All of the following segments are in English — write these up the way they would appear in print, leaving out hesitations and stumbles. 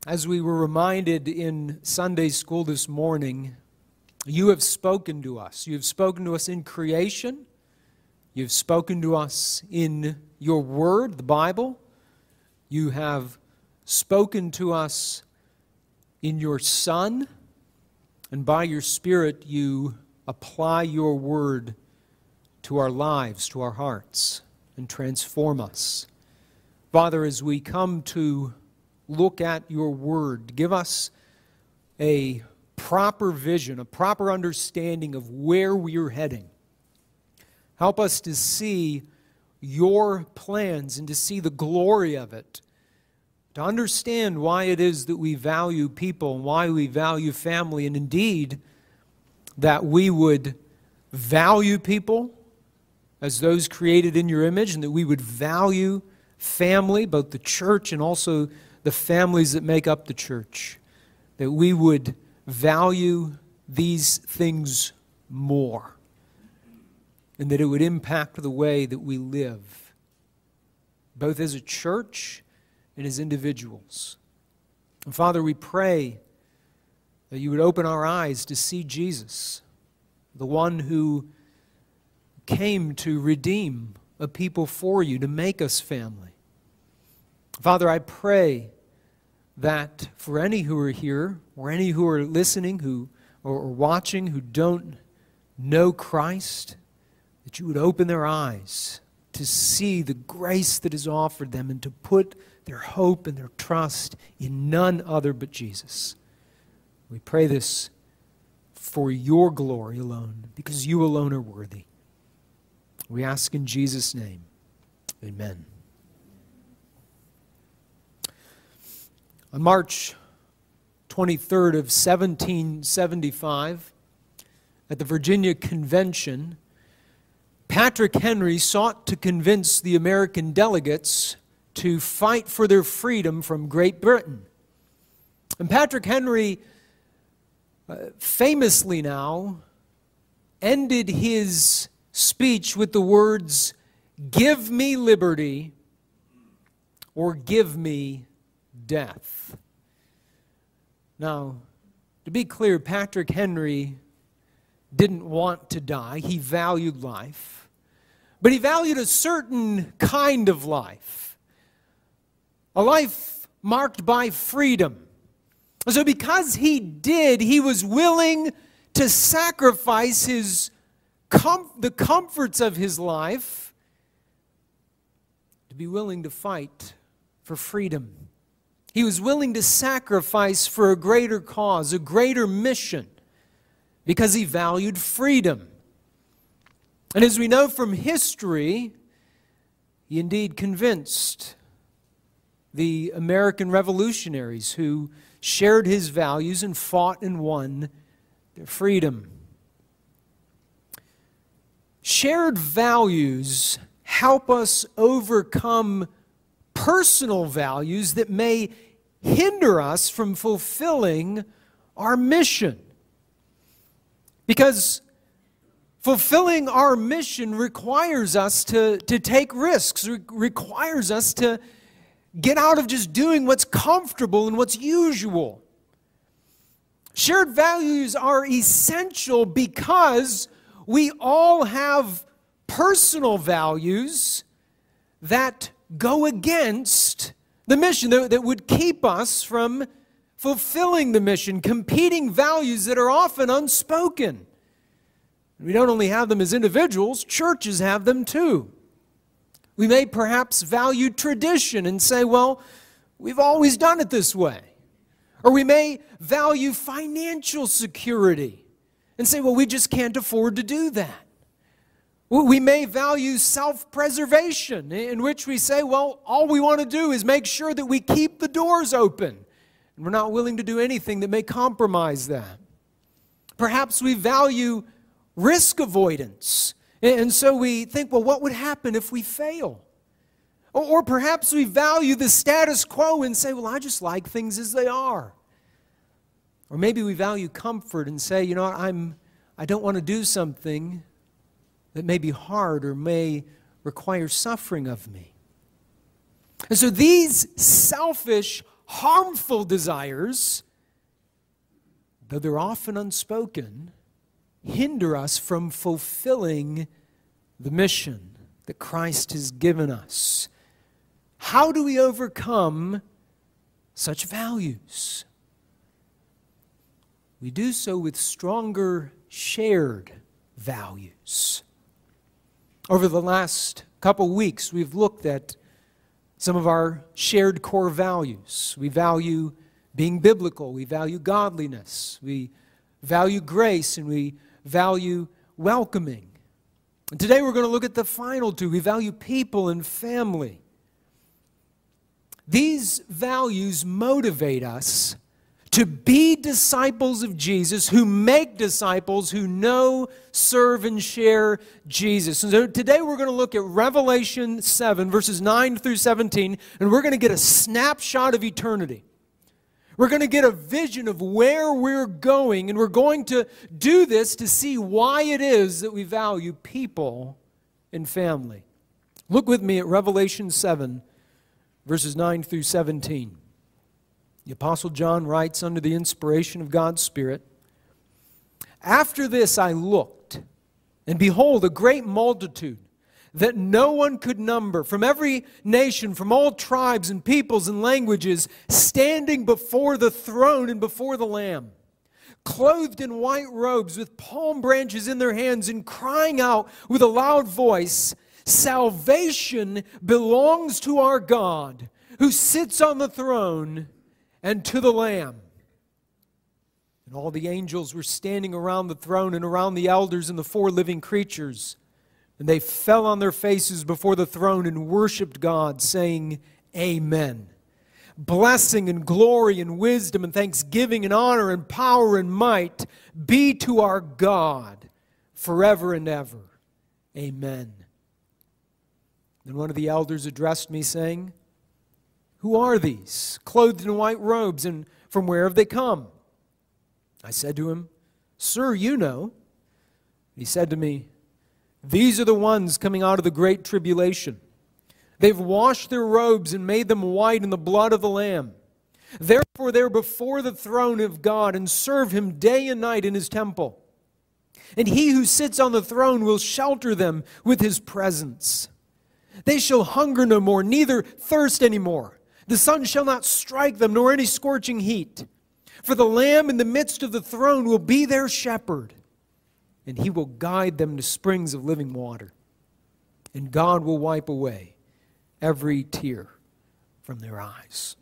As we were reminded in Sunday school this morning, you have spoken to us. You have spoken to us in creation. You have spoken to us in your word, the Bible. You have spoken to us in your Son. And by your Spirit, you apply your word to our lives, to our hearts, and transform us. Father, as we come to look at your word, give us a proper vision, a proper understanding of where we are heading. Help us to see your plans and to see the glory of it, to understand why it is that we value people and why we value family, and indeed that we would value people as those created in your image, and that we would value family, both the church and also the families that make up the church, that we would value these things more, and that it would impact the way that we live, both as a church and as individuals. And Father, we pray that you would open our eyes to see Jesus, the one who came to redeem a people for you, to make us family. Father, I pray that for any who are here, or any who are listening or watching who don't know Christ, that you would open their eyes to see the grace that is offered them and to put their hope and their trust in none other but Jesus. We pray this for your glory alone, because you alone are worthy. We ask in Jesus' name. Amen. On March 23rd of 1775, at the Virginia Convention, Patrick Henry sought to convince the American delegates to fight for their freedom from Great Britain. And Patrick Henry famously now ended his speech with the words, "Give me liberty or give me death." Now, to be clear, Patrick Henry didn't want to die. He valued life. But he valued a certain kind of life. A life marked by freedom. So because he did, he was willing to sacrifice the comforts of his life to be willing to fight for freedom. He was willing to sacrifice for a greater cause, a greater mission, because he valued freedom. And as we know from history, he indeed convinced the American revolutionaries who shared his values and fought and won their freedom. Shared values help us overcome personal values that may hinder us from fulfilling our mission. Because fulfilling our mission requires us to take risks, requires us to get out of just doing what's comfortable and what's usual. Shared values are essential because we all have personal values that go against the mission, that would keep us from fulfilling the mission, competing values that are often unspoken. We don't only have them as individuals, churches have them too. We may perhaps value tradition and say, well, we've always done it this way. Or we may value financial security and say, well, we just can't afford to do that. We may value self-preservation, in which we say, well, all we want to do is make sure that we keep the doors open. And we're not willing to do anything that may compromise that. Perhaps we value risk avoidance. And so we think, well, what would happen if we fail? Or perhaps we value the status quo and say, well, I just like things as they are. Or maybe we value comfort and say, you know, I don't want to do something that may be hard or may require suffering of me. And so these selfish, harmful desires, though they're often unspoken, hinder us from fulfilling the mission that Christ has given us. How do we overcome such values? We do so with stronger shared values. Over the last couple weeks, we've looked at some of our shared core values. We value being biblical. We value godliness. We value grace, and we value welcoming. And today we're going to look at the final two. We value people and family. These values motivate us to be disciples of Jesus, who make disciples who know, serve, and share Jesus. And so today we're going to look at Revelation 7, verses 9 through 17, and we're going to get a snapshot of eternity. We're going to get a vision of where we're going, and we're going to do this to see why it is that we value people and family. Look with me at Revelation 7, verses 9 through 17. The Apostle John writes under the inspiration of God's Spirit, "After this I looked, and behold, a great multitude that no one could number, from every nation, from all tribes and peoples and languages, standing before the throne and before the Lamb, clothed in white robes, with palm branches in their hands, and crying out with a loud voice, 'Salvation belongs to our God, who sits on the throne, and to the Lamb.' And all the angels were standing around the throne and around the elders and the four living creatures. And they fell on their faces before the throne and worshiped God, saying, 'Amen. Blessing and glory and wisdom and thanksgiving and honor and power and might be to our God forever and ever. Amen.' Then one of the elders addressed me, saying, 'Who are these, clothed in white robes, and from where have they come?' I said to him, 'Sir, you know.' He said to me, 'These are the ones coming out of the great tribulation. They've washed their robes and made them white in the blood of the Lamb. Therefore they're before the throne of God and serve Him day and night in His temple. And He who sits on the throne will shelter them with His presence. They shall hunger no more, neither thirst any more. The sun shall not strike them, nor any scorching heat. For the Lamb in the midst of the throne will be their shepherd, and He will guide them to springs of living water. And God will wipe away every tear from their eyes.'"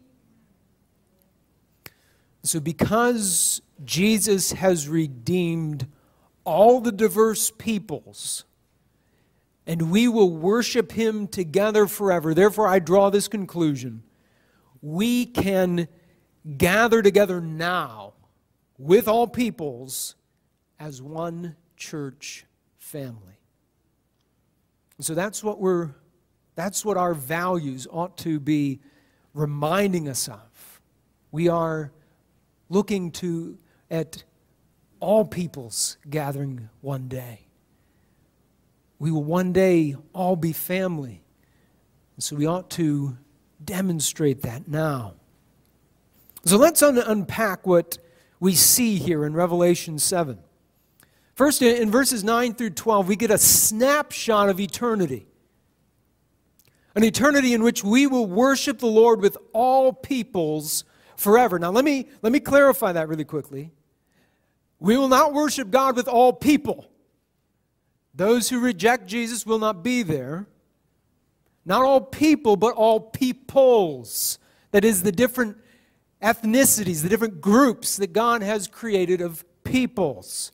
So because Jesus has redeemed all the diverse peoples, and we will worship Him together forever, therefore I draw this conclusion: we can gather together now with all peoples as one church family. And so that's what our values ought to be reminding us of. We are looking at all peoples gathering one day. We will one day all be family. And so we ought to demonstrate that now. So let's unpack what we see here in Revelation 7. First, in verses 9 through 12, we get a snapshot of eternity. An eternity in which we will worship the Lord with all peoples forever. Now let me clarify that really quickly. We will not worship God with all people. Those who reject Jesus will not be there. Not all people, but all peoples. That is, the different ethnicities, the different groups that God has created of peoples.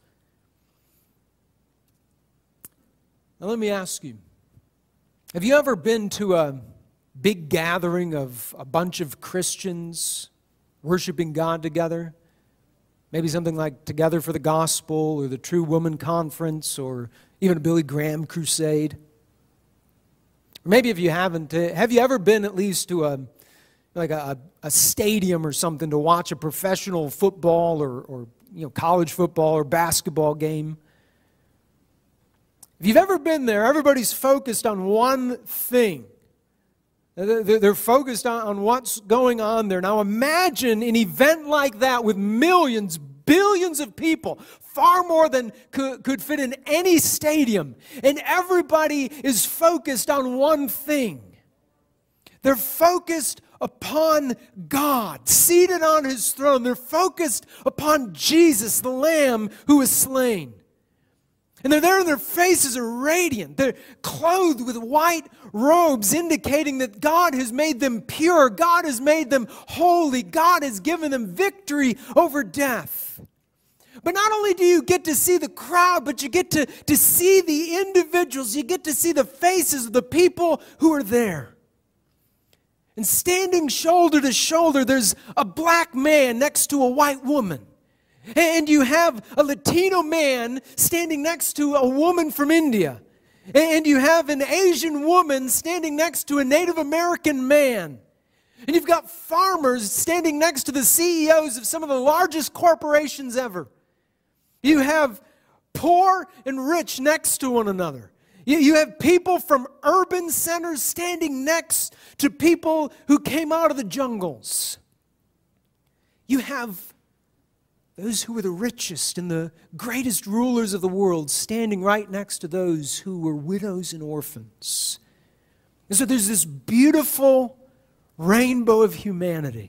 Now let me ask you, have you ever been to a big gathering of a bunch of Christians worshiping God together? Maybe something like Together for the Gospel or the True Woman Conference or even a Billy Graham crusade. Or maybe if you haven't, have you ever been at least to a stadium or something to watch a professional football or college football or basketball game? If you've ever been there, everybody's focused on one thing. They're focused on what's going on there. Now imagine an event like that with millions, billions of people, far more than could fit in any stadium. And everybody is focused on one thing. They're focused upon God, seated on His throne. They're focused upon Jesus, the Lamb who was slain. And they're there and their faces are radiant. They're clothed with white robes, indicating that God has made them pure. God has made them holy. God has given them victory over death. But not only do you get to see the crowd, but you get to see the individuals. You get to see the faces of the people who are there. And standing shoulder to shoulder, there's a black man next to a white woman. And you have a Latino man standing next to a woman from India. And you have an Asian woman standing next to a Native American man. And you've got farmers standing next to the CEOs of some of the largest corporations ever. You have poor and rich next to one another. You have people from urban centers standing next to people who came out of the jungles. You have those who were the richest and the greatest rulers of the world standing right next to those who were widows and orphans. And so there's this beautiful rainbow of humanity.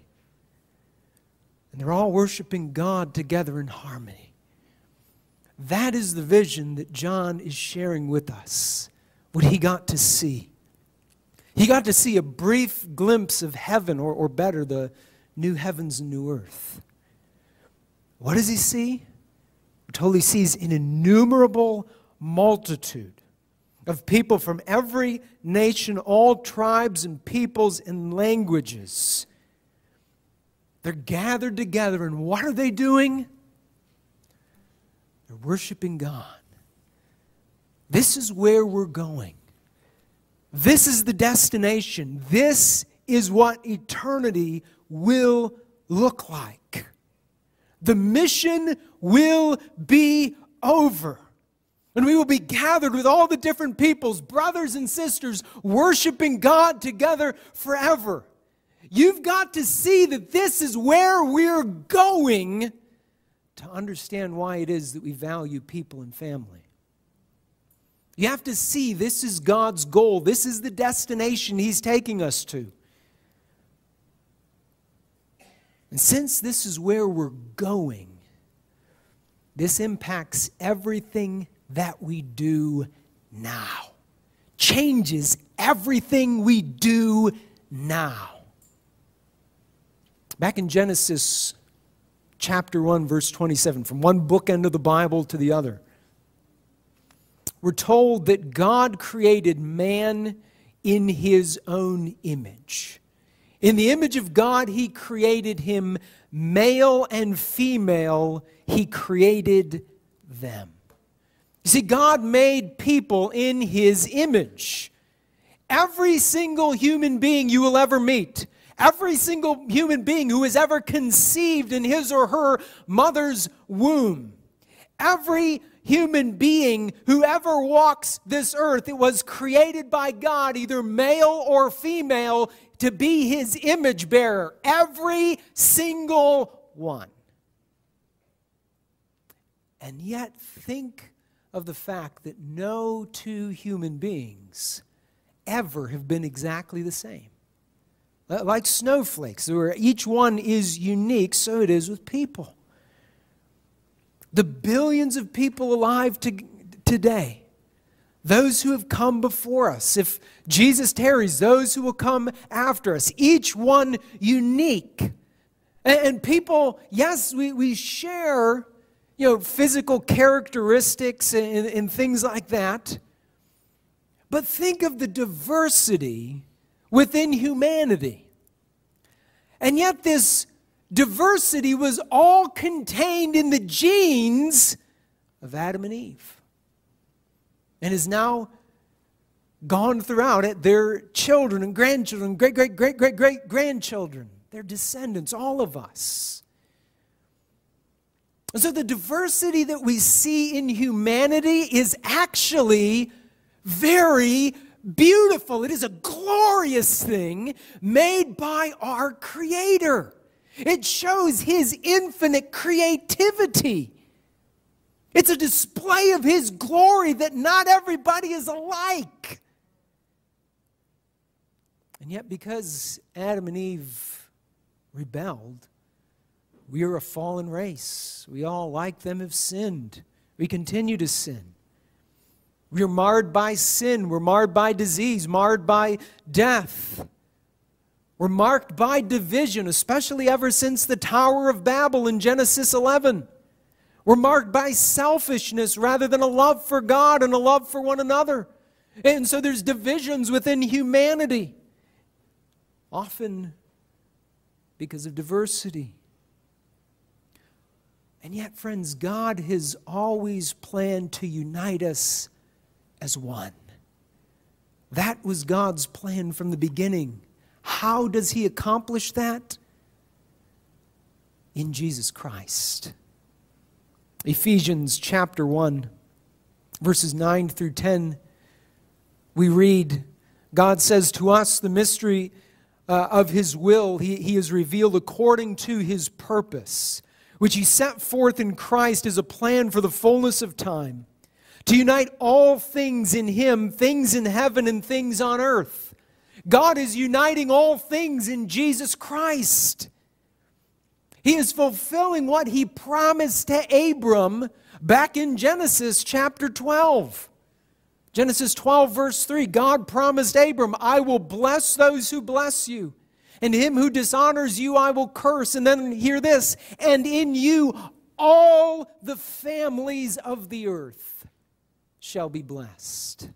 And they're all worshiping God together in harmony. That is the vision that John is sharing with us, what he got to see. He got to see a brief glimpse of heaven, or better, the new heavens and new earth. What does he see? We're told he sees an innumerable multitude of people from every nation, all tribes and peoples and languages. They're gathered together, and what are they doing? They're worshiping God. This is where we're going. This is the destination. This is what eternity will look like. The mission will be over. And we will be gathered with all the different peoples, brothers and sisters, worshiping God together forever. You've got to see that this is where we're going to understand why it is that we value people and family. You have to see this is God's goal. This is the destination He's taking us to. And since this is where we're going, this impacts everything that we do now. Changes everything we do now. Back in Genesis chapter 1, verse 27, from one bookend of the Bible to the other, we're told that God created man in His own image. In the image of God, He created him, male and female, He created them. You see, God made people in His image. Every single human being you will ever meet, every single human being who is ever conceived in his or her mother's womb, every human being who ever walks this earth, it was created by God, either male or female, to be His image bearer. Every single one. And yet, think of the fact that no two human beings ever have been exactly the same. Like snowflakes, where each one is unique, so it is with people. The billions of people alive today, those who have come before us, if Jesus tarries, those who will come after us, each one unique. And people, yes, we share, physical characteristics and things like that. But think of the diversity within humanity. And yet this diversity was all contained in the genes of Adam and Eve. And is now gone throughout it, their children and grandchildren, great-great-great-great-great-grandchildren, their descendants, all of us. And so the diversity that we see in humanity is actually very beautiful. It is a glorious thing made by our Creator. It shows His infinite creativity. It's a display of His glory that not everybody is alike. And yet, because Adam and Eve rebelled, we are a fallen race. We all, like them, have sinned. We continue to sin. We are marred by sin. We're marred by disease, marred by death. We're marked by division, especially ever since the Tower of Babel in Genesis 11. We're marked by selfishness rather than a love for God and a love for one another. And so there's divisions within humanity, often because of diversity. And yet, friends, God has always planned to unite us as one. That was God's plan from the beginning. How does He accomplish that? In Jesus Christ. Ephesians chapter 1, verses 9 through 10, we read, God says to us the mystery of His will He has revealed according to His purpose, which He set forth in Christ as a plan for the fullness of time, to unite all things in Him, things in heaven and things on earth. God is uniting all things in Jesus Christ. He is fulfilling what He promised to Abram back in Genesis chapter 12. Genesis 12 verse 3, God promised Abram, I will bless those who bless you, and him who dishonors you I will curse. And then hear this, and in you all the families of the earth shall be blessed.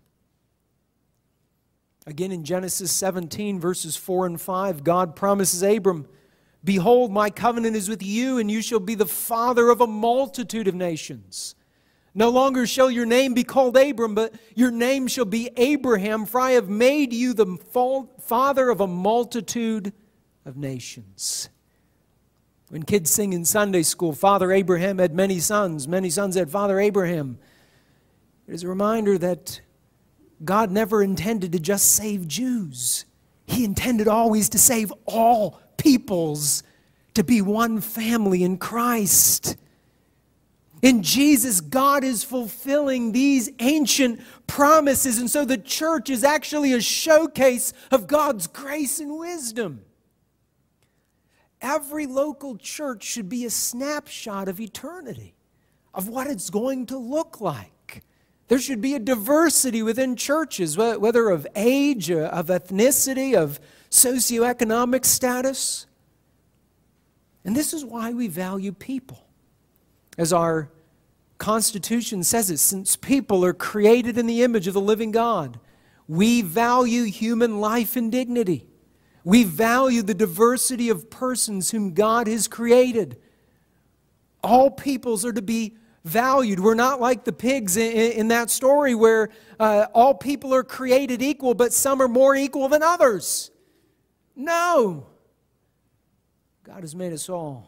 Again in Genesis 17 verses 4 and 5, God promises Abram, behold, my covenant is with you, and you shall be the father of a multitude of nations. No longer shall your name be called Abram, but your name shall be Abraham, for I have made you the father of a multitude of nations. When kids sing in Sunday school, Father Abraham had many sons had Father Abraham, it is a reminder that God never intended to just save Jews. He intended always to save all peoples, to be one family in Christ. In Jesus, God is fulfilling these ancient promises, and so the church is actually a showcase of God's grace and wisdom. Every local church should be a snapshot of eternity, of what it's going to look like. There should be a diversity within churches, whether of age, of ethnicity, of socioeconomic status. And this is why we value people. As our Constitution says it, since people are created in the image of the living God, we value human life and dignity. We value the diversity of persons whom God has created. All peoples are to be valued. We're not like the pigs in that story where all people are created equal, but some are more equal than others. No. God has made us all.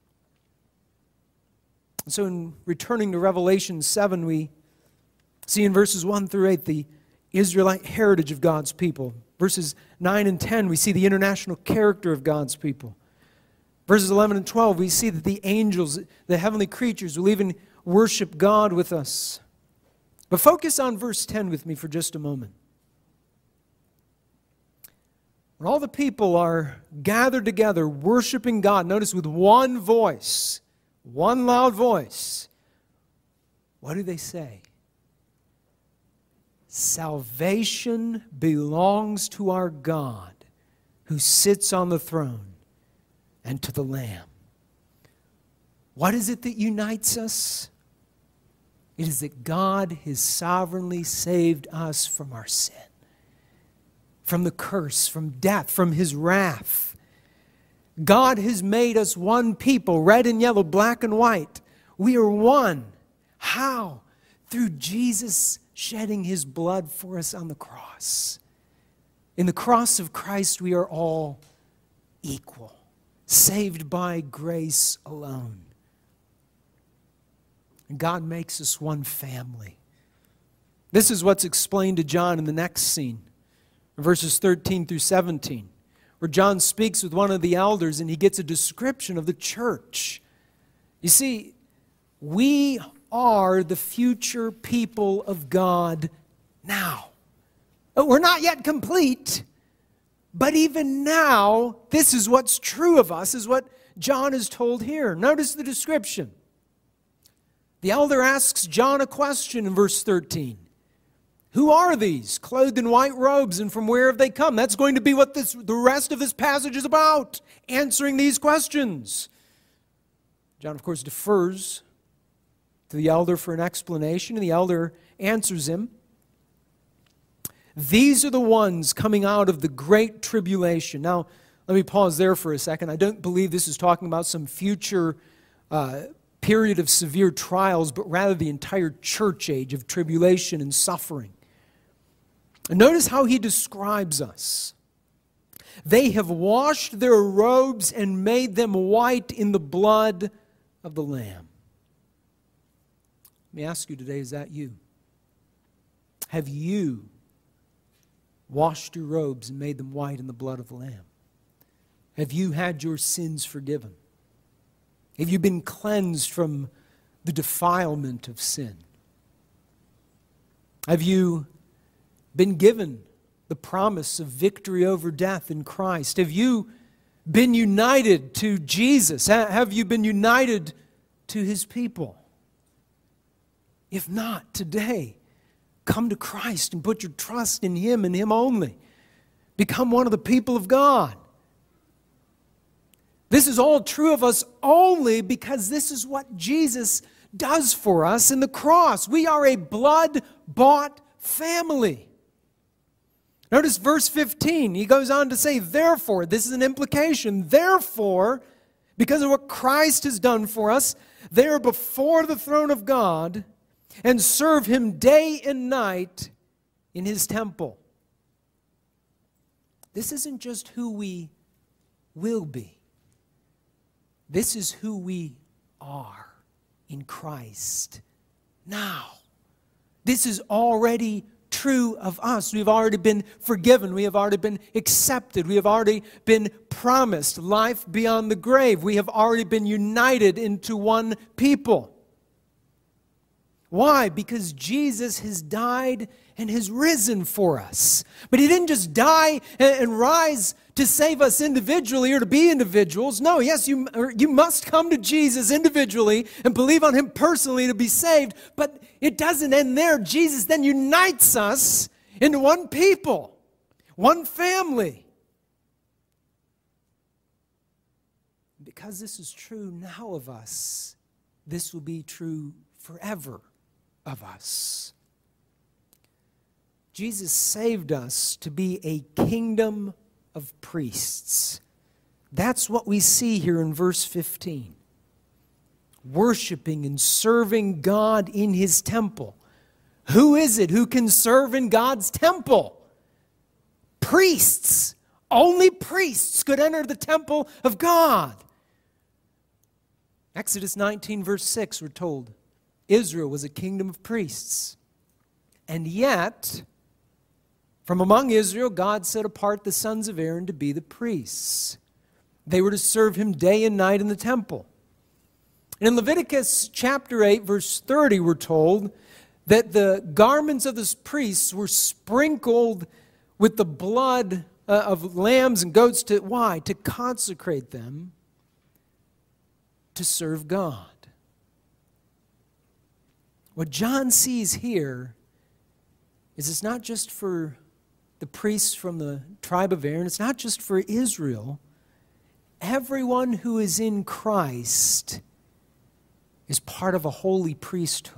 So in returning to Revelation 7, we see in verses 1 through 8 the Israelite heritage of God's people. Verses 9 and 10, we see the international character of God's people. Verses 11 and 12, we see that the angels, the heavenly creatures, will even worship God with us. But focus on verse 10 with me for just a moment. When all the people are gathered together worshiping God, notice with one voice, one loud voice, what do they say? Salvation belongs to our God who sits on the throne and to the Lamb. What is it that unites us? It is that God has sovereignly saved us from our sin, from the curse, from death, from His wrath. God has made us one people, red and yellow, black and white. We are one. How? Through Jesus shedding His blood for us on the cross. In the cross of Christ, we are all equal, saved by grace alone. And God makes us one family. This is what's explained to John in the next scene. verses 13 through 17, where John speaks with one of the elders and he gets a description of the church. You see, we are the future people of God now. We're not yet complete, but even now, this is what's true of us, is what John is told here. Notice the description. The elder asks John a question in verse 13. Who are these, clothed in white robes, and from where have they come? That's going to be what the rest of this passage is about, answering these questions. John, of course, defers to the elder for an explanation, and the elder answers him. These are the ones coming out of the great tribulation. Now, let me pause there for a second. I don't believe this is talking about some future period of severe trials, but rather the entire church age of tribulation and suffering. And notice how he describes us. They have washed their robes and made them white in the blood of the Lamb. Let me ask you today, is that you? Have you washed your robes and made them white in the blood of the Lamb? Have you had your sins forgiven? Have you been cleansed from the defilement of sin? Have you been given the promise of victory over death in Christ? Have you been united to Jesus? Have you been united to His people? If not, today, come to Christ and put your trust in Him and Him only. Become one of the people of God. This is all true of us only because this is what Jesus does for us in the cross. We are a blood-bought family. Notice verse 15. He goes on to say, therefore, this is an implication. Therefore, because of what Christ has done for us, they are before the throne of God and serve Him day and night in His temple. This isn't just who we will be. This is who we are in Christ now. This is already true of us. We've already been forgiven. We have already been accepted. We have already been promised life beyond the grave. We have already been united into one people. Why? Because Jesus has died and has risen for us. But He didn't just die and rise to save us individually or to be individuals. No, yes, you must come to Jesus individually and believe on Him personally to be saved. But it doesn't end there. Jesus then unites us into one people, one family. Because this is true now of us, this will be true forever of us. Jesus saved us to be a kingdom of priests. That's what we see here in verse 15. Worshiping and serving God in His temple. Who is it who can serve in God's temple? Priests. Only priests could enter the temple of God. Exodus 19 verse 6 we're told Israel was a kingdom of priests. And yet, from among Israel, God set apart the sons of Aaron to be the priests. They were to serve Him day and night in the temple. And in Leviticus chapter 8, verse 30, we're told that the garments of the priests were sprinkled with the blood of lambs and goats. Why? To consecrate them to serve God. What John sees here is it's not just for the priests from the tribe of Aaron. It's not just for Israel. Everyone who is in Christ is part of a holy priesthood.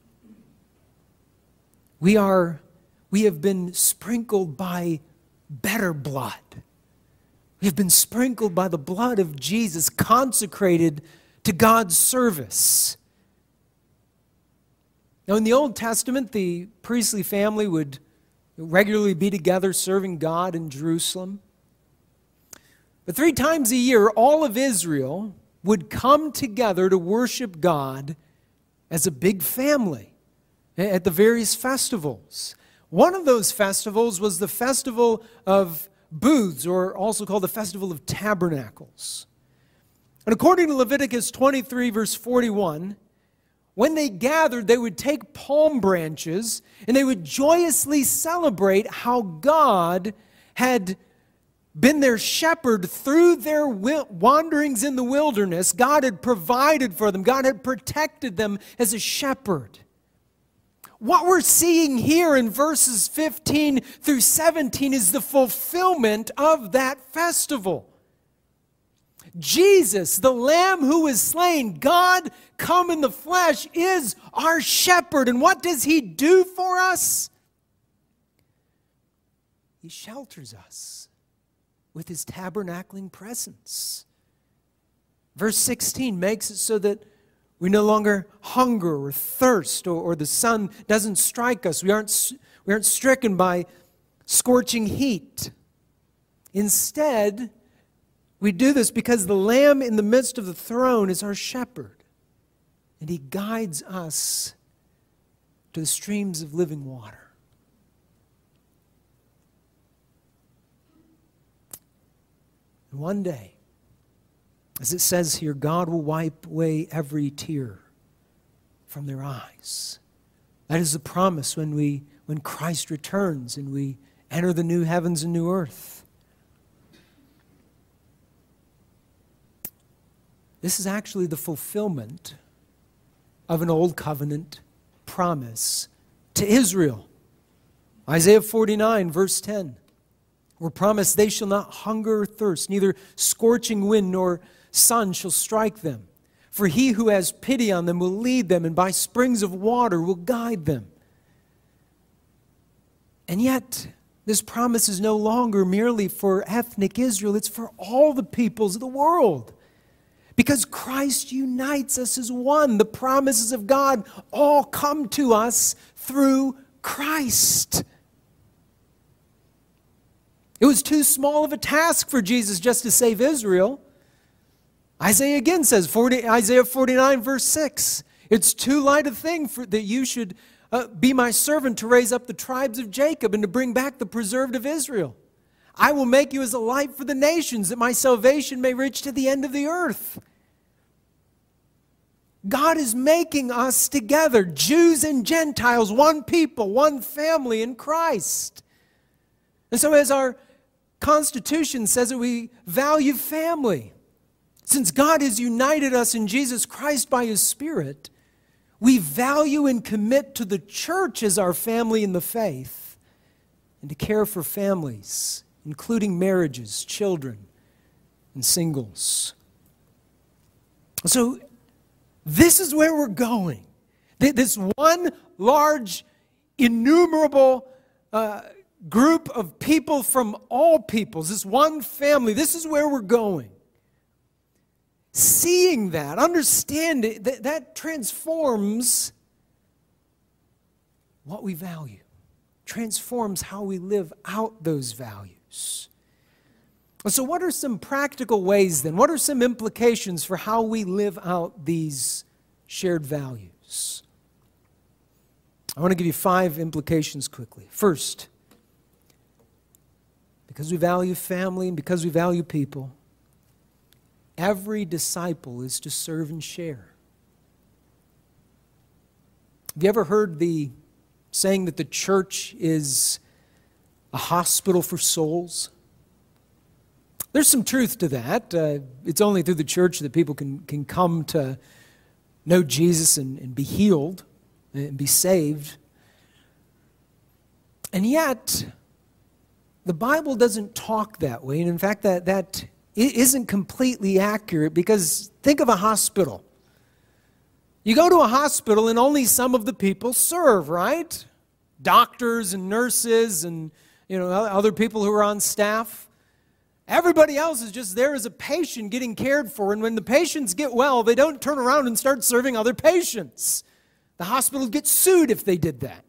We have been sprinkled by better blood. We have been sprinkled by the blood of Jesus, consecrated to God's service. Now, in the Old Testament, the priestly family would regularly be together serving God in Jerusalem. But 3 times a year, all of Israel would come together to worship God as a big family at the various festivals. One of those festivals was the Festival of Booths, or also called the Festival of Tabernacles. And according to Leviticus 23, verse 41, when they gathered, they would take palm branches and they would joyously celebrate how God had been their shepherd through their wanderings in the wilderness. God had provided for them. God had protected them as a shepherd. What we're seeing here in verses 15 through 17 is the fulfillment of that festival. Jesus, the Lamb who was slain, God come in the flesh, is our shepherd. And what does He do for us? He shelters us with His tabernacling presence. Verse 16 makes it so that we no longer hunger or thirst, or the sun doesn't strike us. We aren't stricken by scorching heat. Instead, we do this because the Lamb in the midst of the throne is our shepherd, and He guides us to the streams of living water. And one day, as it says here, God will wipe away every tear from their eyes. That is the promise when Christ returns and we enter the new heavens and new earth. This is actually the fulfillment of an old covenant promise to Israel. Isaiah 49, verse 10. We're promised they shall not hunger or thirst, neither scorching wind nor sun shall strike them. For He who has pity on them will lead them, and by springs of water will guide them. And yet, this promise is no longer merely for ethnic Israel, it's for all the peoples of the world. Because Christ unites us as one. The promises of God all come to us through Christ. It was too small of a task for Jesus just to save Israel. Isaiah again says, Isaiah 49, verse 6, it's too light a thing that you should be my servant to raise up the tribes of Jacob and to bring back the preserved of Israel. I will make you as a light for the nations, that my salvation may reach to the end of the earth. God is making us together, Jews and Gentiles, one people, one family in Christ. And so as our Constitution says that we value family, since God has united us in Jesus Christ by His Spirit, we value and commit to the church as our family in the faith and to care for families, including marriages, children, and singles. So this is where we're going. This one large, innumerable group of people from all peoples, this one family, this is where we're going. Seeing that, understanding that transforms what we value, transforms how we live out those values. So what are some practical ways then? What are some implications for how we live out these shared values? I want to give you 5 implications quickly. First, because we value family and because we value people, every disciple is to serve and share. Have you ever heard the saying that the church is a hospital for souls? There's some truth to that. It's only through the church that people can come to know Jesus and be healed and be saved. And yet, the Bible doesn't talk that way. And in fact, that it isn't completely accurate, because think of a hospital. You go to a hospital and only some of the people serve, right? Doctors and nurses and other people who are on staff. Everybody else is just there as a patient getting cared for, and when the patients get well, they don't turn around and start serving other patients. The hospital gets sued if they did that.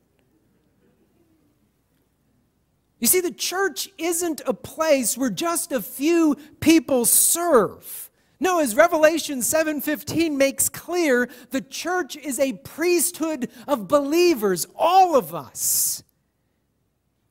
You see, the church isn't a place where just a few people serve. No, as Revelation 7:15 makes clear, the church is a priesthood of believers, all of us.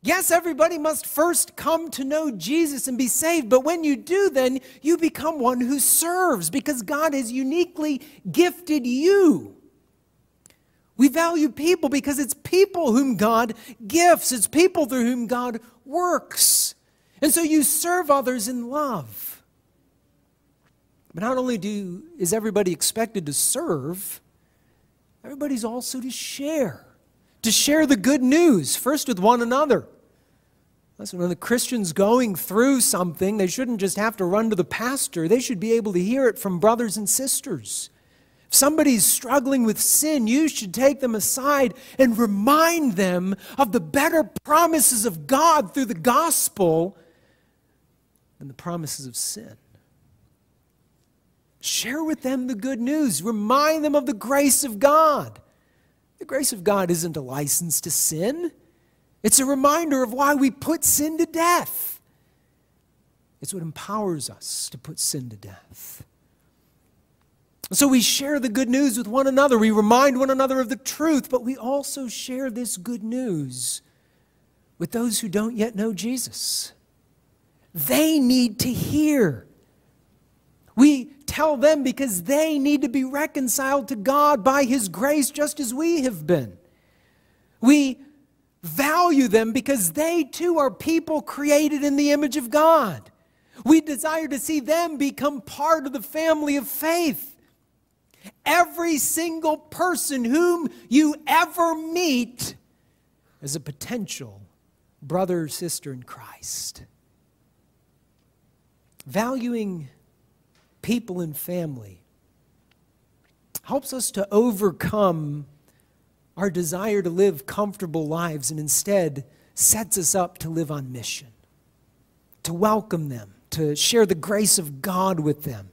Yes, everybody must first come to know Jesus and be saved, but when you do, then you become one who serves because God has uniquely gifted you. We value people because it's people whom God gifts. It's people through whom God works. And so you serve others in love. But not only is everybody expected to serve, everybody's also to share the good news, first with one another. Listen, when the Christian's going through something, they shouldn't just have to run to the pastor. They should be able to hear it from brothers and sisters. If somebody's struggling with sin, you should take them aside and remind them of the better promises of God through the gospel than the promises of sin. Share with them the good news. Remind them of the grace of God. The grace of God isn't a license to sin. It's a reminder of why we put sin to death. It's what empowers us to put sin to death. So we share the good news with one another. We remind one another of the truth, but we also share this good news with those who don't yet know Jesus. They need to hear. We tell them because they need to be reconciled to God by His grace just as we have been. We value them because they too are people created in the image of God. We desire to see them become part of the family of faith. Every single person whom you ever meet is a potential brother or sister in Christ. Valuing people and family helps us to overcome our desire to live comfortable lives and instead sets us up to live on mission, to welcome them, to share the grace of God with them,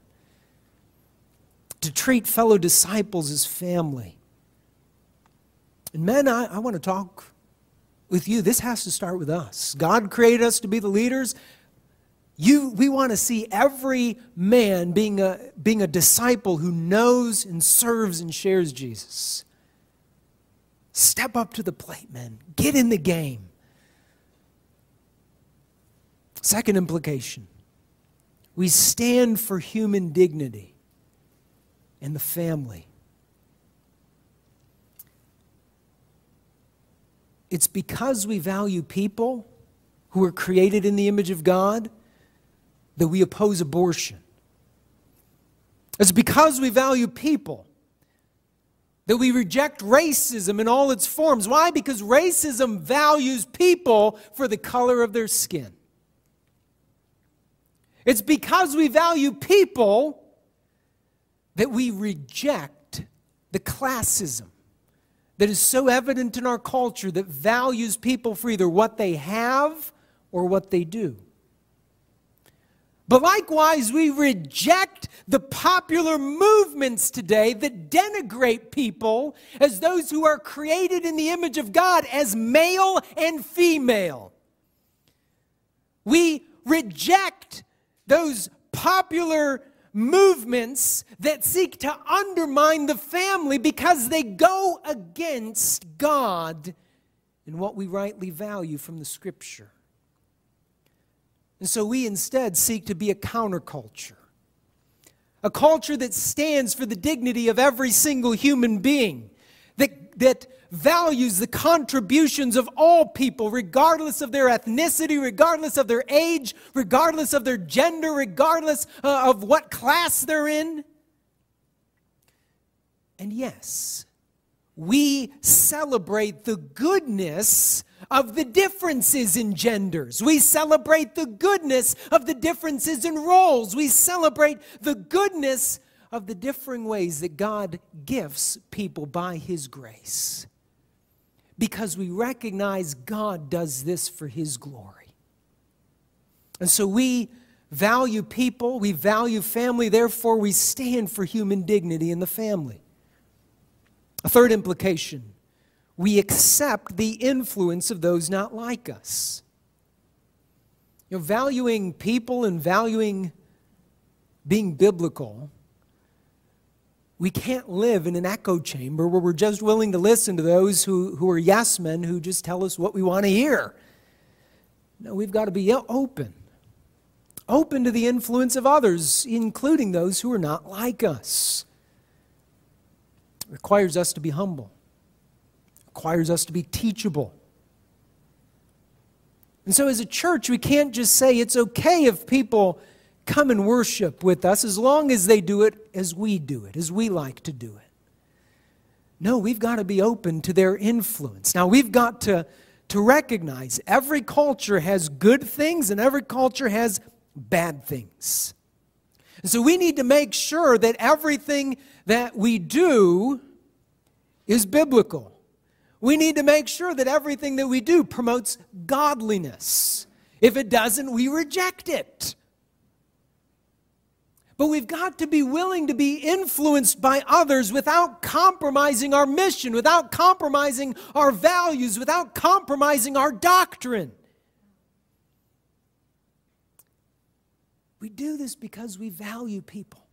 to treat fellow disciples as family. And men, I want to talk with you. This has to start with us. God created us to be the leaders. We want to see every man being a disciple who knows and serves and shares Jesus. Step up to the plate, men. Get in the game. Second implication, we stand for human dignity in the family. It's because we value people who are created in the image of God that we oppose abortion. It's because we value people that we reject racism in all its forms. Why? Because racism values people for the color of their skin. It's because we value people that we reject the classism that is so evident in our culture that values people for either what they have or what they do. But likewise, we reject the popular movements today that denigrate people as those who are created in the image of God as male and female. We reject those popular movements that seek to undermine the family because they go against God and what we rightly value from the Scripture. And so we instead seek to be a counterculture. A culture that stands for the dignity of every single human being. That values the contributions of all people, regardless of their ethnicity, regardless of their age, regardless of their gender, regardless of what class they're in. And yes, we celebrate the goodness of the differences in genders. We celebrate the goodness of the differences in roles. We celebrate the goodness of the differing ways that God gifts people by His grace. Because we recognize God does this for His glory. And so we value people, we value family, therefore we stand for human dignity in the family. A third implication, we accept the influence of those not like us. You know, valuing people and valuing being biblical, we can't live in an echo chamber where we're just willing to listen to those who are yes men who just tell us what we want to hear. No, we've got to be open. Open to the influence of others, including those who are not like us. It requires us to be humble. It requires us to be teachable. And so as a church, we can't just say it's okay if people come and worship with us as long as they do it as we do it, as we like to do it. No, we've got to be open to their influence. Now, we've got to recognize every culture has good things and every culture has bad things. And so we need to make sure that everything that we do is biblical. We need to make sure that everything that we do promotes godliness. If it doesn't, we reject it. But we've got to be willing to be influenced by others without compromising our mission, without compromising our values, without compromising our doctrine. We do this because we value people.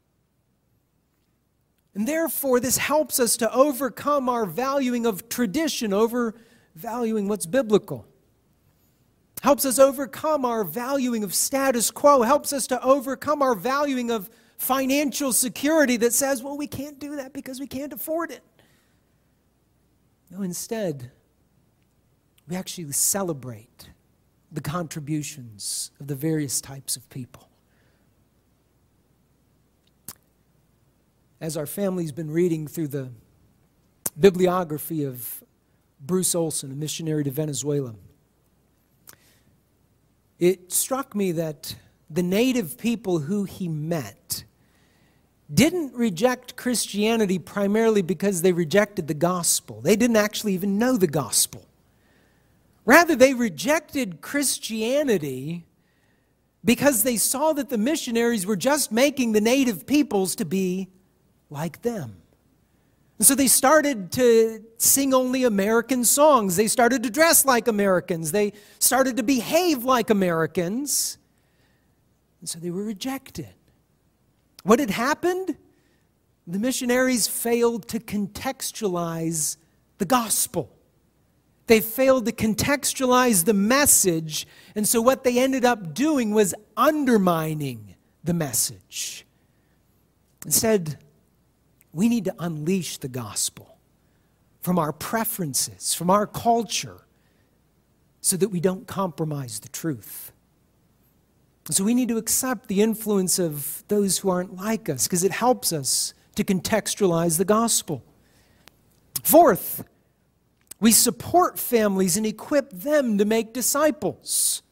And therefore, this helps us to overcome our valuing of tradition over valuing what's biblical. Helps us overcome our valuing of status quo. Helps us to overcome our valuing of financial security that says, well, we can't do that because we can't afford it. No, instead, we actually celebrate the contributions of the various types of people. As our family's been reading through the bibliography of Bruce Olson, a missionary to Venezuela, it struck me that the native people who he met didn't reject Christianity primarily because they rejected the gospel. They didn't actually even know the gospel. Rather, they rejected Christianity because they saw that the missionaries were just making the native peoples to be like them. And so they started to sing only American songs. They started to dress like Americans. They started to behave like Americans. And so they were rejected. What had happened? The missionaries failed to contextualize the gospel. They failed to contextualize the message, and so what they ended up doing was undermining the message. Instead, we need to unleash the gospel from our preferences, from our culture, so that we don't compromise the truth. So we need to accept the influence of those who aren't like us, because it helps us to contextualize the gospel. Fourth, we support families and equip them to make disciples.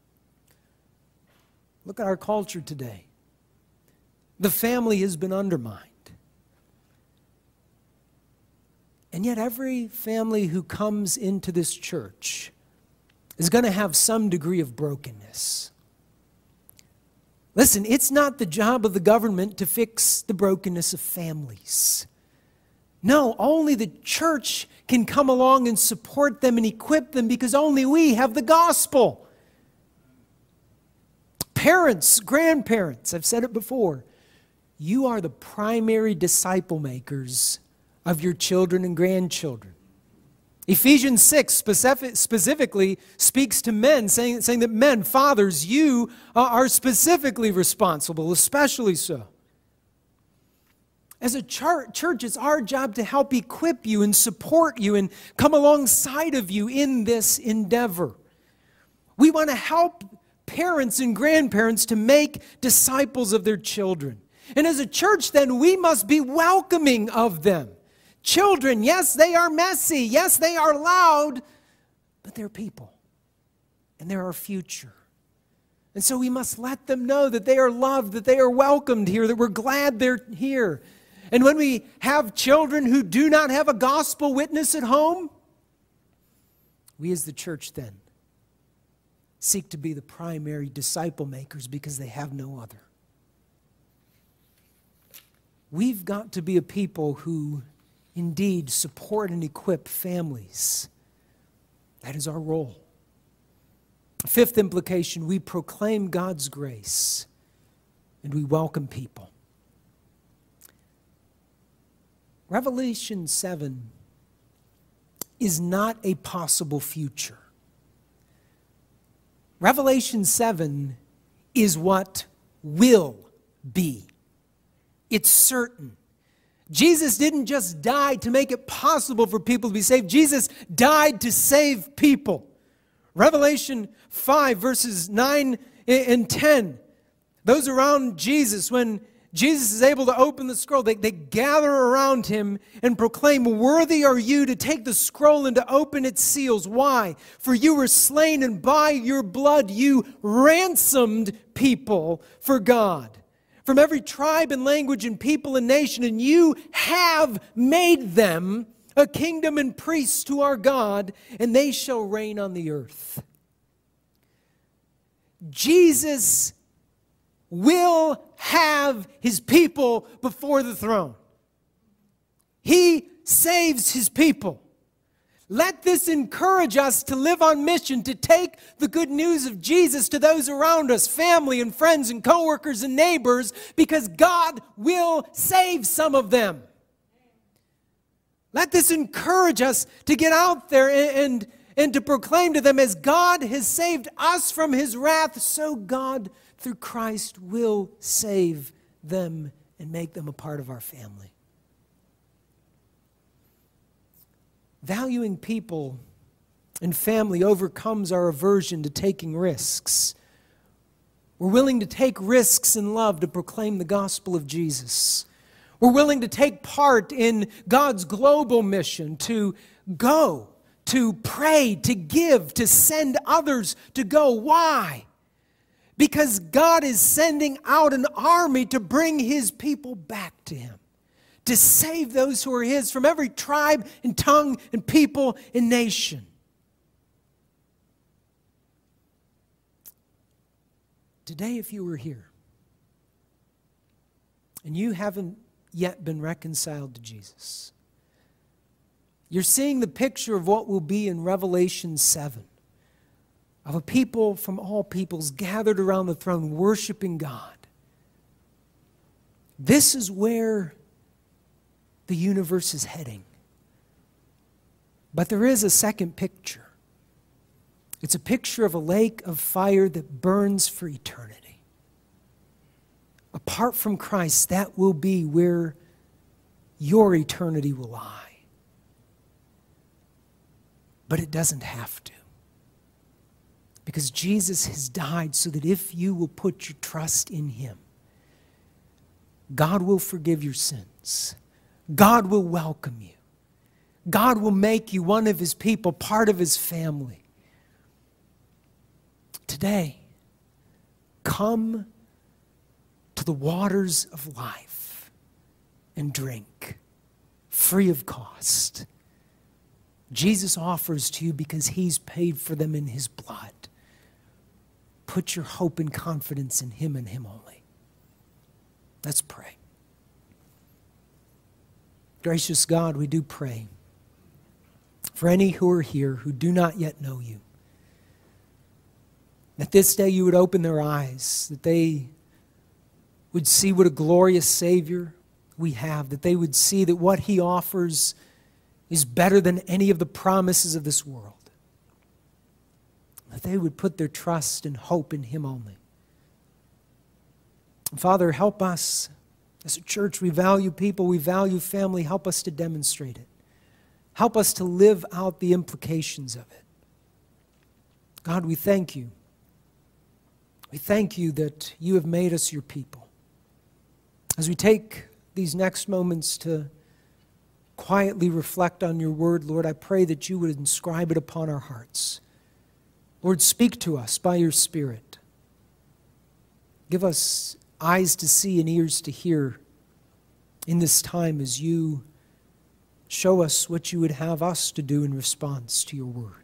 Look at our culture today. The family has been undermined. And yet every family who comes into this church is going to have some degree of brokenness. Listen, it's not the job of the government to fix the brokenness of families. No, only the church can come along and support them and equip them because only we have the gospel. Parents, grandparents, I've said it before, you are the primary disciple makers of your children and grandchildren. Ephesians 6 specifically speaks to men, saying that men, fathers, you are specifically responsible, especially so. As a church, it's our job to help equip you and support you and come alongside of you in this endeavor. We want to help parents and grandparents to make disciples of their children. And as a church, then, we must be welcoming of them. Children, yes, they are messy. Yes, they are loud, but they're people, and they're our future. And so we must let them know that they are loved, that they are welcomed here, that we're glad they're here. And when we have children who do not have a gospel witness at home, we as the church then seek to be the primary disciple makers because they have no other. We've got to be a people who indeed support and equip families. That is our role. Fifth implication, we proclaim God's grace and we welcome people. Revelation 7 is not a possible future. Revelation 7 is what will be. It's certain. Jesus didn't just die to make it possible for people to be saved. Jesus died to save people. Revelation 5, verses 9 and 10. Those around Jesus, when Jesus is able to open the scroll, they gather around him and proclaim, "Worthy are you to take the scroll and to open its seals." Why? For you were slain, and by your blood you ransomed people for God from every tribe and language and people and nation, and you have made them a kingdom and priests to our God, and they shall reign on the earth. Jesus will have his people before the throne. He saves his people. Let this encourage us to live on mission, to take the good news of Jesus to those around us, family and friends and coworkers and neighbors, because God will save some of them. Let this encourage us to get out there and to proclaim to them, as God has saved us from his wrath, so God, through Christ, will save them and make them a part of our family. Valuing people and family overcomes our aversion to taking risks. We're willing to take risks in love to proclaim the gospel of Jesus. We're willing to take part in God's global mission to go, to pray, to give, to send others to go. Why? Because God is sending out an army to bring his people back to him, to save those who are his from every tribe and tongue and people and nation. Today, if you were here and you haven't yet been reconciled to Jesus, you're seeing the picture of what will be in Revelation 7, of a people from all peoples gathered around the throne worshiping God. This is where the universe is heading. But there is a second picture. It's a picture of a lake of fire that burns for eternity. Apart from Christ, that will be where your eternity will lie. But it doesn't have to. Because Jesus has died so that if you will put your trust in him, God will forgive your sins. God will welcome you. God will make you one of his people, part of his family. Today, come to the waters of life and drink, free of cost. Jesus offers to you because he's paid for them in his blood. Put your hope and confidence in him and him only. Let's pray. Gracious God, we do pray for any who are here who do not yet know you, that this day you would open their eyes, that they would see what a glorious Savior we have, that they would see that what he offers is better than any of the promises of this world, that they would put their trust and hope in him only. Father, help us. As a church, we value people, we value family. Help us to demonstrate it. Help us to live out the implications of it. God, we thank you. We thank you that you have made us your people. As we take these next moments to quietly reflect on your word, Lord, I pray that you would inscribe it upon our hearts. Lord, speak to us by your Spirit. Give us eyes to see and ears to hear in this time as you show us what you would have us to do in response to your word.